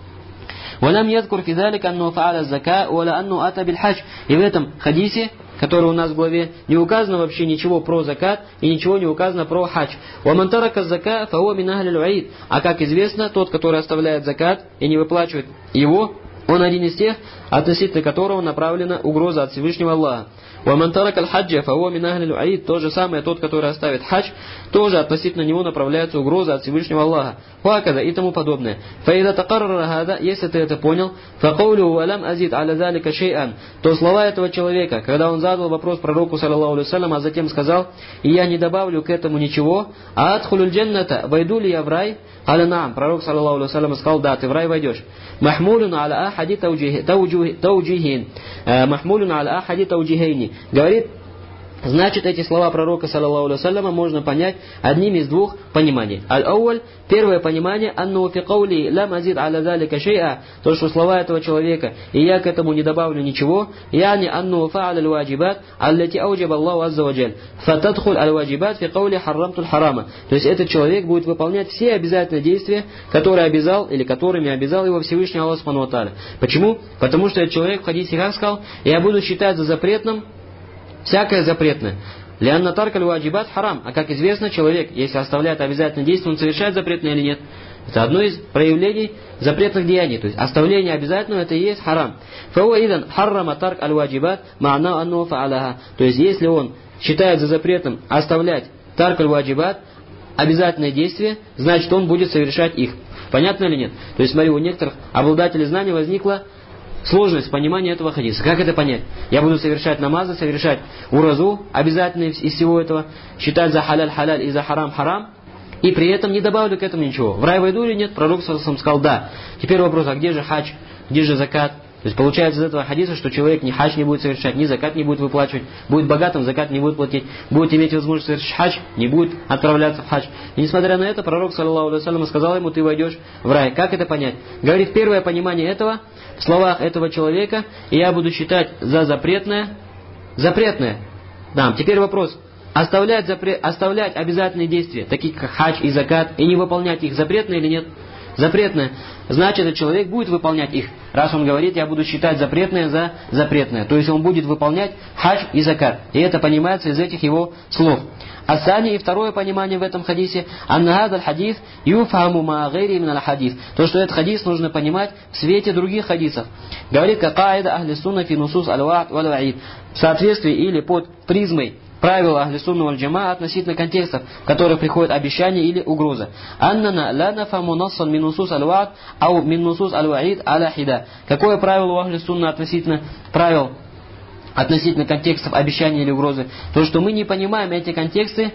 «Валам ядкур фи залика анну фааля зака, валя анну ата биль хадж». И в этом хадисе, который у нас в главе, не указано вообще ничего про закат и ничего не указано про хадж. «Ваман тарака зака, фао мин ахлил уид». А как известно, тот, который оставляет закат и не выплачивает его, Он один из тех, относительно которого направлена угроза от Всевышнего Аллаха. وَمَنْ تَرَكَ الْحَجَّ فَهُوَ مِنْ أَهْلِ الْوَعِيدِ. То же самое, тот, который оставит хадж, тоже относительно него направляется угроза от Всевышнего Аллаха. وَهَكَذَا и тому подобное. فَإِذَا تَقَرَّرَ هَذَا, если ты это понял, فَقَوْلُهُ وَلَمْ أَزِدْ عَلَى ذَلِكَ شَيْئًا, то слова этого человека, когда он задал вопрос пророку, саллаллаху алейхи вассалям, а затем сказал: «И я не добавлю к этому ничего, а адхулюль джанната, войду ли я в рай?» «Аля наам», пророк, саллаллаху алейхи вассалям, сказал: «Да, ты в рай войдешь». «Махмулюн аля ахади тауджихин». «Махмулюн аля ахади тауджихейни». Говорит, значит, эти слова пророка, саллаллаху алейхи вассаляма, можно понять одним из двух пониманий. Аль-ауаль, первое понимание, анну фи каули лам азид аля залика шей'a, то, что слова этого человека, и я к этому не добавлю ничего, яни анну фа'аль аль-ваджибат, аллати ауджаб Аллаху азза ва джаль, фатадхуль аль-ваджибат фи каули харрамтуль харама. То есть этот человек будет выполнять все обязательные действия, которые обязал, или которыми обязал его Всевышний Аллах субхану ва тааля. Почему? Потому что этот человек в хадисе как сказал: я буду считать за запретным всякое запретное. Лианна таркаль ваджибат харам. А как известно, человек, если оставляет обязательное действие, он совершает запретное или нет? Это одно из проявлений запретных деяний. То есть оставление обязательного — это и есть харам. Фауа идан харрама тарк аль ваджибат ма'на анну фа'аляха. То есть если он считает за запретным оставлять тарк аль ваджибат, обязательное действие, значит он будет совершать их. Понятно или нет? То есть смотри, у некоторых обладателей знаний возникла сложность понимания этого хадиса. Как это понять? Я буду совершать намазы, совершать уразу, обязательно из всего этого, считать за халяль халяль и за харам харам, и при этом не добавлю к этому ничего. В рай войду или нет? Пророк сам сказал: да. Теперь вопрос: а где же хадж? Где же закат? То есть получается из этого хадиса, что человек ни хадж не будет совершать, ни закат не будет выплачивать, будет богатым, закат не будет платить, будет иметь возможность совершить хадж, не будет отправляться в хадж. И несмотря на это, пророк, саллаллаху алейхи вассалям, сказал ему: ты войдешь в рай. Как это понять? Говорит, первое понимание этого в словах этого человека: и я буду считать за запретное, запретное. Да, теперь вопрос: оставлять, запре... оставлять обязательные действия, такие как хадж и закат, и не выполнять их, запретное или нет? Запретное. Значит, этот человек будет выполнять их. Раз он говорит: я буду считать запретное за запретное. То есть он будет выполнять хадж и закат. И это понимается из этих его слов. Асани, и второе понимание в этом хадисе: аннахадаль хадис юфаму ма гайри мин аль хадис. То, что этот хадис нужно понимать в свете других хадисов. Говорит, как каида ахли сунна фи нусус аль-ва'д валь ва'ид. В соответствии или под призмой правила ахли сунна валь джамаа относительно контекстов, в которых приходит обещание или угроза. Аннана ла нафаму нассан мин нусус аль-ва'д ау мин нусус аль-ва'ид аля хида. Какое правило у ахли сунна относительно правил относительно контекстов обещания или угрозы? То, что мы не понимаем эти контексты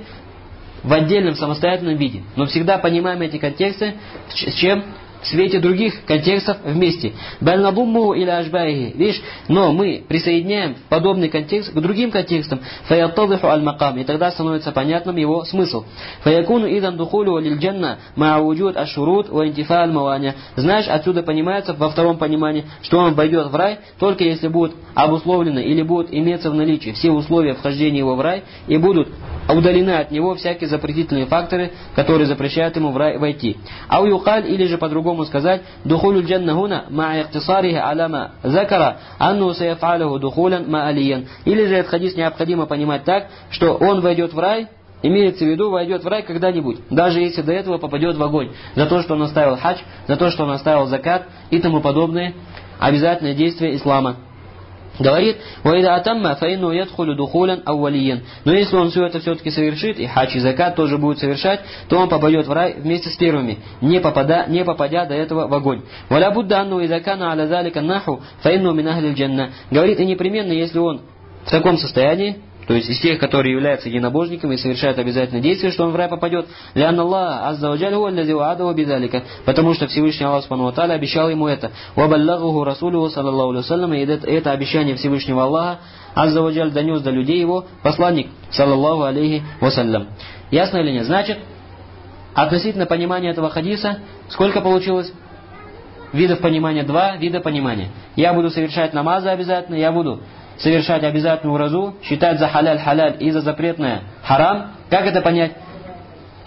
в отдельном самостоятельном виде, но всегда понимаем эти контексты с чем? В свете других контекстов вместе. Бальнабумму или ажбайхи. Видишь, но мы присоединяем подобный контекст к другим контекстам. Фаяттадиху аль-макам. И тогда становится понятным его смысл. Фаякуну идан духулю лиль-джанна ма'ауджуд аш-шурут ва интифа аль-маваня. Знаешь, отсюда понимается во втором понимании, что он войдет в рай, только если будут обусловлены или будут иметься в наличии все условия вхождения его в рай, и будут удалены от него всякие запретительные факторы, которые запрещают ему в рай войти. Ау юкаль, или же по-другому сказать: духулю джанна хуна ма ихтисарихи аляма закара анну саяфалиху духулян ма алиян. Или же этот хадис необходимо понимать так, что он войдет в рай, имеется в виду, войдет в рай когда-нибудь, даже если до этого попадет в огонь, за то, что он оставил хадж, за то, что он оставил закат и тому подобные обязательные действия ислама. Говорит: «Ваида атамма фаинну ядхулю духулян аввалиян». Но если он все это все-таки совершит, и хадж и закат тоже будет совершать, то он попадет в рай вместе с первыми, не, попада, не попадя до этого в огонь. «Валя будда анну идакана аля залика наху фаинну мин ахлиль джанна». Говорит, и непременно, если он в таком состоянии, то есть из тех, которые являются единобожниками и совершают обязательное действие, что он в рай попадет, «Лианна Аллах азза ва джаль хуа аллази ва'адаху бидалика», потому что Всевышний Аллах субхану ва тааля обещал ему это. «Ва баллагаху расулюху саллаллаху алейхи ва саллям», и это обещание Всевышнего Аллаха азза ва джаль донес до людей его посланник саллаллаху алейхи ва саллям. Ясно или нет? Значит, относительно понимания этого хадиса, сколько получилось видов понимания? Два вида понимания. Я буду совершать намазы обязательно, я буду совершать обязательную уразу, считать за халяль халяль и за запретное харам. Как это понять?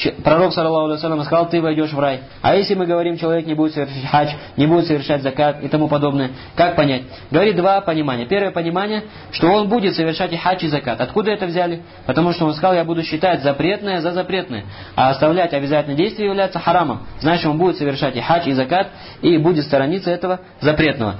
пророк, саллаллаху алейхи вассалям, сказал, ты войдешь в рай. А если мы говорим, человек не будет совершать хадж, не будет совершать закат и тому подобное, как понять? Говорит два понимания. Первое понимание, что он будет совершать и хадж, и закат. Откуда это взяли? Потому что он сказал, я буду считать запретное за запретное, а оставлять обязательное действие является харамом. Значит, он будет совершать и хадж, и закат, и будет сторониться этого запретного.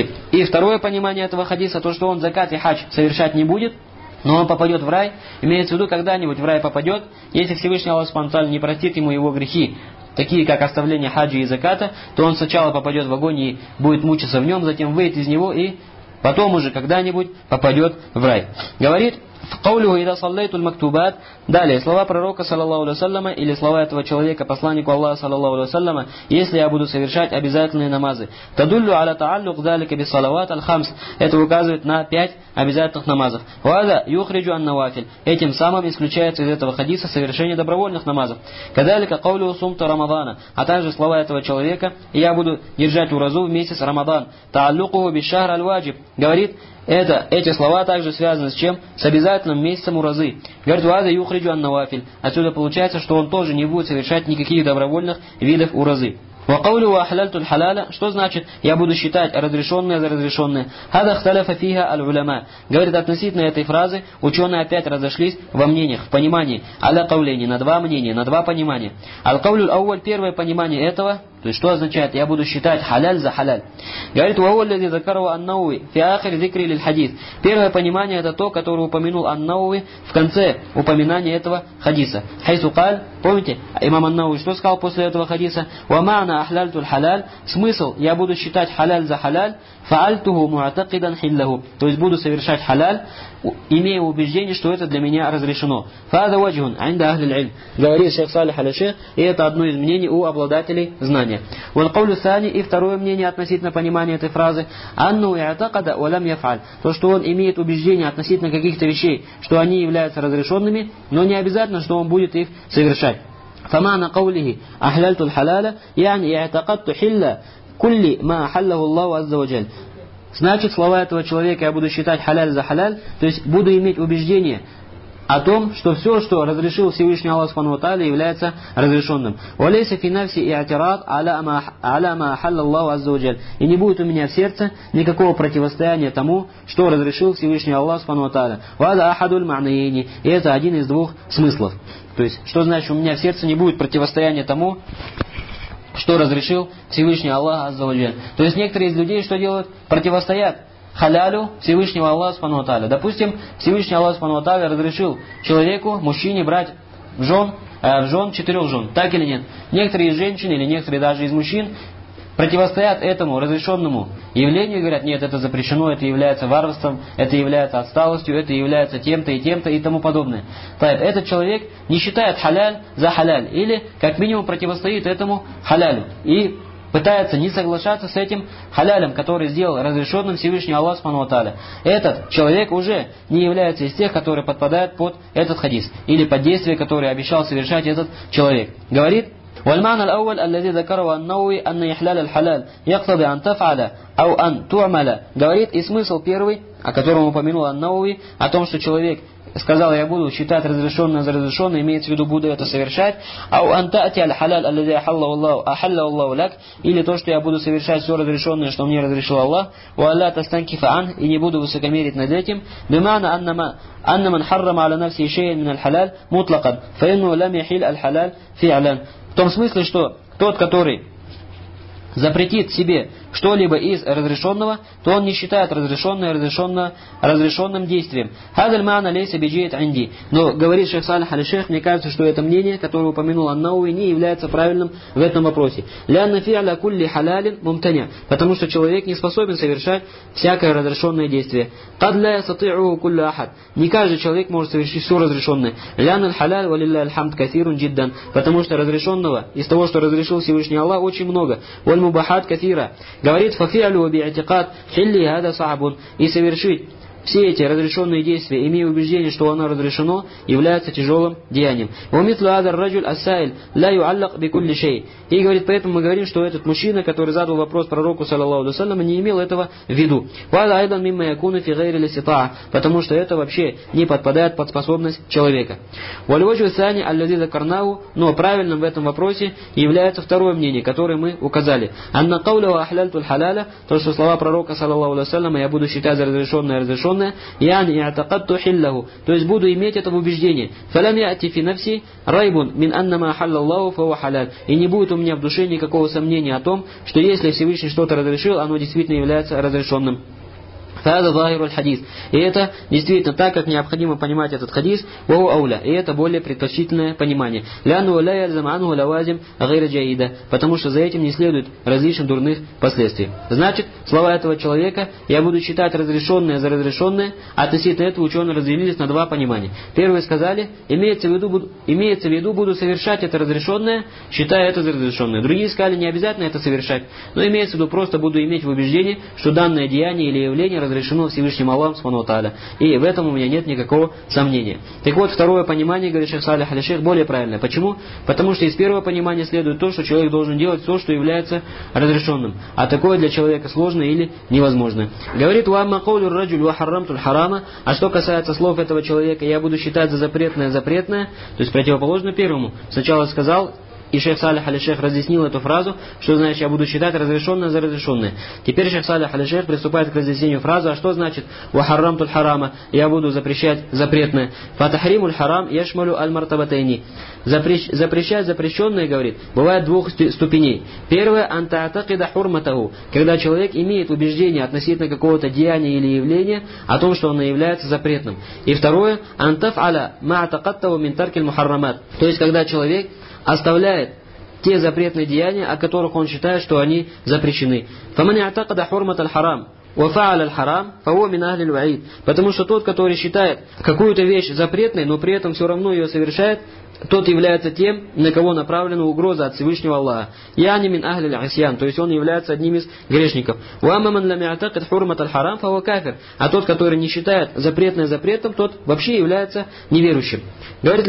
И второе понимание этого хадиса, то, что он закат и хадж совершать не будет, но он попадет в рай, имеется в виду, когда-нибудь в рай попадет, если Всевышний Аллах Субхану ва Тааля не простит ему его грехи, такие как оставление хаджа и заката, то он сначала попадет в огонь и будет мучиться в нем, затем выйдет из него и потом уже когда-нибудь попадет в рай. Говорит, в каулюху ида саллайтуль мактубат. Далее, слова пророка, саллаллаху алейхи вассаляма, или слова этого человека, посланнику Аллаха, саллаллаху алейхи вассаляма, если я буду совершать обязательные намазы. Тадуллю аля тааллюк залика бис салават аль хамс. Это указывает на пять обязательных намазов. Вада юхриджу ан навафиль. Этим самым исключается из этого хадиса совершение добровольных намазов. Кадалика каулюху сумта рамадана. А также слова этого человека, я буду держать уразу в месяц Рамадан. Тааллюкуху бишшахр аль ваджиб. Говорит, это, эти слова также связаны с чем? С обязательным месяцем уразы. Говорит, вада юхриджу ан навафиль. Отсюда получается, что он тоже не будет совершать никаких добровольных видов уразы. وقوله أحللت الحلال, что значит я буду считать разрешенное за разрешенное? هذا اختلف فيها العلماء. Говорит, относительно этой фразы ученые опять разошлись во мнениях, в понимании. Аля каулейни, на два мнения, на два понимания. Аль-каулю аль-ауаль, первое понимание этого, то есть что означает я буду считать халяль за халяль. Говорит, уауаллади закарва ан-Науви фи ахир зикри лиль хадис. Первое понимание это то, которое упомянул ан-Науви в конце упоминания этого хадиса. Хайсу каль, помните, имам ан-Науви что сказал после этого хадиса? Ва ма'на ахляльтуль халяль. Смысл, я буду считать халяль за халяль, фаальтуху муатакидан хиллаху. То есть буду совершать халяль, имея убеждение, что это для меня разрешено. Фада ваджхун инда ахлиль иль. Говорит шейх Салих аль-Шейх, и это одно из мнений у обладателей знания. Вал каулю сани, и второе мнение относительно понимания этой фразы, анну и'такада ва лам яф'аль. То, что он имеет убеждение относительно каких-то вещей, что они являются разрешенными, но не обязательно, что он будет их совершать. فمعنى قوله أحللت الحلال يعني اعتقدت حل كل ما أحله الله عز وجل. Значит, слова этого человека я буду считать халяль за халяль, то есть буду иметь убеждение о том, что все, что разрешил Всевышний Аллах Субхану ва Тааля, является разрешенным. وَلَيْسَ فِي نَفْسِ إِعْتِرَاض عَلَى مَا أَحَلَّ اللَّهُ عَزَّ وَجَلَّ. И не будет у меня в сердце никакого противостояния тому, что разрешил Всевышний Аллах Субхану ва Тааля. وَهَذَا أَحَدُ الْمَعْنَيَيْنِ. И это один из двух смыслов. То есть, что значит, у меня в сердце не будет противостояния тому, что разрешил Всевышний Аллах Азза ва Джаль. То есть, некоторые из людей что делают? Противостоят халялю Всевышнего Аллаха Субхану ва Тааля. Допустим, Всевышний Аллах Субхану ва Тааля разрешил человеку, мужчине, брать в жен, э, в жен четырех жен. Так или нет? Некоторые из женщин или некоторые даже из мужчин противостоят этому разрешенному явлению и говорят, нет, это запрещено, это является варварством, это является отсталостью, это является тем-то и тем-то и тому подобное. Поэтому этот человек не считает халяль за халяль, или как минимум противостоит этому халялю и пытается не соглашаться с этим халялем, который сделал разрешенным Всевышний Аллах Субхану ва Тааля. Этот человек уже не является из тех, которые подпадают под этот хадис, или под действие, которое обещал совершать этот человек. Говорит, والمعنى الأول الذي ذكره النووي أن إحلال الحلال يقتضي أن تفعل أو أن تعمل. Говорит, и смысл первый, о котором упомянул ан-Науви, о том, что человек сказал, я буду считать разрешенное за разрешенное, имеется в виду, буду это совершать, ау антати аль-халяль аллади ахаллаху Аллаху лак, или то, что я буду совершать все разрешенное, что мне разрешил Аллах, ва алла тастанкифа ан, и не буду высокомерить над этим, бимана аннама анна ман харрама аля нафси шей'ан мин аль-халяль мутлакан, фа инну лам яхиль аль-халяль фи'алян. В том смысле, что тот, который запретит себе что-либо из разрешенного, то он не считает разрешенное разрешенное разрешенным действием. Хадаль ма'на лейса биджиит анди. Но говорит шейх Салих аль-Шейх, мне кажется, что это мнение, которое упомянул ан-Науви, не является правильным в этом вопросе. Лянна фи'ля кулли халялин мумтаня, потому что человек не способен совершать всякое разрешенное действие. Кад ла ястати'у куллу ахад. Не каждый человек может совершить все разрешенное. Лянна аль-халяль валилля аль-хамд кафирун джиддан, потому что разрешенного из того, что разрешил Всевышний Аллах, очень много. Валь мубахат кафира. Говорит, фафи'лю би'атикад хилли хада сахабун, и совершить все эти разрешенные действия, имея убеждение, что оно разрешено, является тяжелым деянием. И говорит, поэтому мы говорим, что этот мужчина, который задал вопрос пророку, саллаллаху алейхи ва саллям, не имел этого в виду. Потому что это вообще не подпадает под способность человека. Но правильным в этом вопросе является второе мнение, которое мы указали. То, что слова пророка, саллаллаху алейхи ва саллям, я буду считать за разрешенное разрешенное, то есть буду иметь это в убеждении. И не будет у меня в душе никакого сомнения о том, что если Всевышний что-то разрешил, оно действительно является разрешенным. И это действительно так, как необходимо понимать этот хадис, и это более предпочтительное понимание. Потому что за этим не следует различных дурных последствий. Значит, слова этого человека я буду считать разрешенное за разрешенное, а относительно этого ученые разделились на два понимания. Первые сказали, имеется в виду, буду, имеется в виду буду совершать это разрешенное, считая это за разрешенное. Другие сказали, не обязательно это совершать, но имеется в виду, просто буду иметь в убеждении, что данное деяние или явление разрешено Всевышним Аллахом Субхану ва Тааля. И в этом у меня нет никакого сомнения. Так вот, второе понимание, говорит шейх Салих аль-Шейх, более правильное. Почему? Потому что из первого понимания следует то, что человек должен делать то, что является разрешенным. А такое для человека сложно или невозможно. Говорит, «Уамма каулю раджуль ва харрамтуль харама», а что касается слов этого человека, я буду считать за запретное запретное, то есть противоположно первому. Сначала сказал, и шейх Салих аль-Шейх разъяснил эту фразу, что значит я буду считать разрешенное за разрешенное. Теперь шейх Салих аль-Шейх приступает к разъяснению фразы, а что значит «Вахаррамтуль харама», я буду запрещать запретное. «Фатахримуль харам яшмалю аль-мартабатайни». Запрещать запрещенное, говорит, бывает двух ступеней. Первое, антаатакида хурматаху, когда человек имеет убеждение относительно какого-то деяния или явления о том, что оно является запретным. И второе, антаф'аля ма'атакаттаху мин таркиль мухаррамат, то есть когда человек оставляет те запретные деяния, о которых он считает, что они запрещены. Потому что тот, который считает какую-то вещь запретной, но при этом все равно ее совершает, тот является тем, на кого направлена угроза от Всевышнего Аллаха. Яни мин ахлиль асьян, то есть он является одним из грешников. А тот, который не считает запретное запретом, тот вообще является неверующим. Говорит,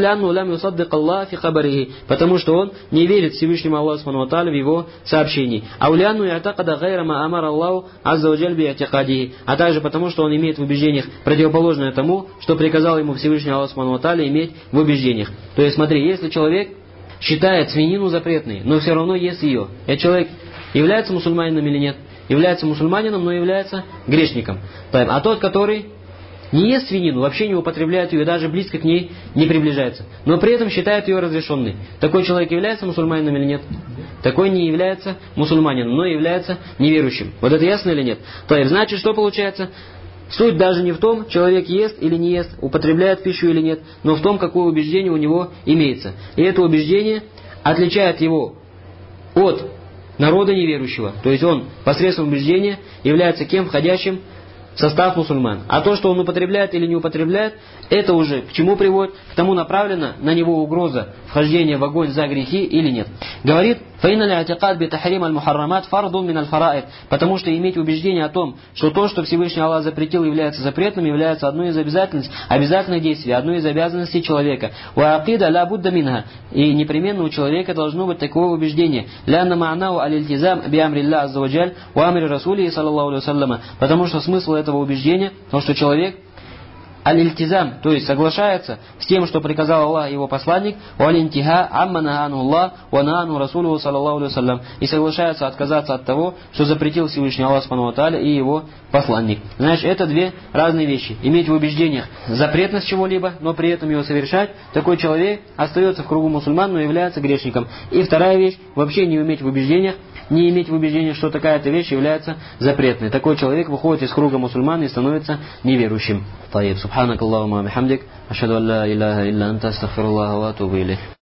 потому что он не верит Всевышнему Аллаху Субхану ва Тааля в его сообщении. А также потому, что он имеет в убеждениях противоположное тому, что приказал ему Всевышний Аллах Субхану ва Тааля иметь в убеждениях. То есть, смотри, если человек считает свинину запретной, но все равно ест ее, этот человек является мусульманином или нет? Является мусульманином, но является грешником. А тот, который не ест свинину, вообще не употребляет ее, даже близко к ней не приближается, но при этом считает ее разрешенной. Такой человек является мусульманином или нет? Такой не является мусульманином, но является неверующим. Вот это ясно или нет? То есть, значит, что получается? Суть даже не в том, человек ест или не ест, употребляет пищу или нет, но в том, какое убеждение у него имеется. И это убеждение отличает его от народа неверующего. То есть он посредством убеждения является кем? Входящим в состав мусульман. А то, что он употребляет или не употребляет, это уже к чему приводит? К тому направлена на него угроза вхождения в огонь за грехи или нет. Говорит, потому что иметь убеждение о том, что то, что Всевышний Аллах запретил, является запретным, является одной из обязательностей, обязательных действий, одной из обязанностей человека. И непременно у человека должно быть такое убеждение. Потому что смысл этого убеждения, то, что человек аль-ильтизам, то есть соглашается с тем, что приказал Аллах и его посланник, валь-интиха амма нагану Аллах ва нагану Расулуху саллаллаху алейхи ва саллям, и соглашается отказаться от того, что запретил Всевышний Аллах субхану ва тааля и его посланник. Знаешь, это две разные вещи. Иметь в убеждениях запретность чего-либо, но при этом его совершать, такой человек остается в кругу мусульман, но является грешником. И вторая вещь, вообще не иметь в убеждениях, не иметь в убеждении, что такая-то вещь является запретной. Такой человек выходит из круга мусульман и становится неверующим. Таиб, субханак Аллахума бихамдик, ашхаду ан ла иляха илля анта, астагфируллаха ва атубу илейх.